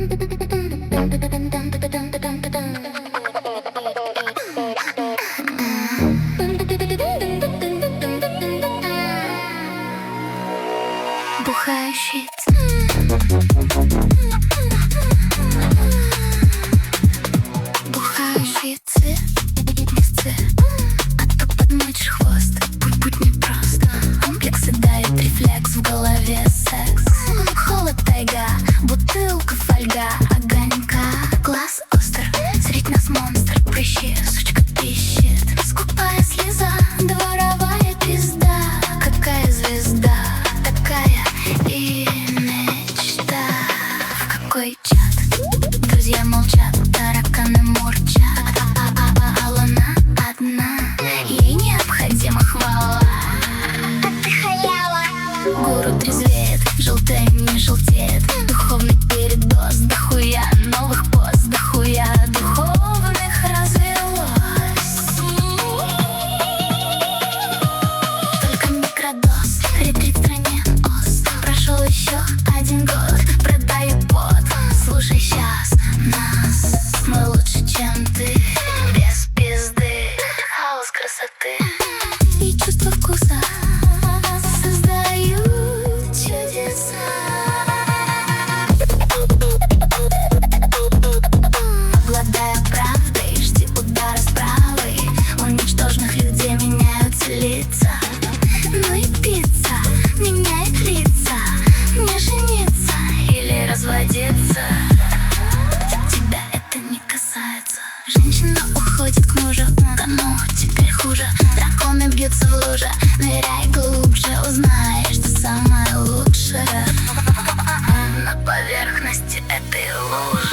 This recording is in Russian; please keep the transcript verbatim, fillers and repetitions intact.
Бухающий Бухающий цвет, а то подмочишь хвост. Путь, путь непрост. Комплексы дает рефлекс, в голове секс. Холод, тайга, бутылка, фольга, огонька. Глаз остр, средь нас монстр, прыщи, сучка пищит. Скупая слеза, дворовая пизда. Какая звезда, такая и мечта. В какой чат? Друзья молчат, тараканы мурчат. А луна одна, ей необходима хвала. А ты халява. Гуру трезвеет, желтая не желтеет. Духовный передоз, дохуя новых поз, дохуя духовных развелось. Только микродоз, ретрит в стране ос. Прошел еще один год, продаю пот. Слушай щас нас, мы лучше, чем ты. Без пизды, хаос красоты и чувство вкуса создают чудеса. Обладая правдой, жди удара с правой. У ничтожных людей меняются лица. Ну и пицца меняет лица. Не жениться или разводиться, тебя это не касается. Женщина уходит к мужу, кому теперь хуже? Драконы бьются в луже. Ныряй глубже, узнаешь, что самое лучшее на поверхности этой лужи.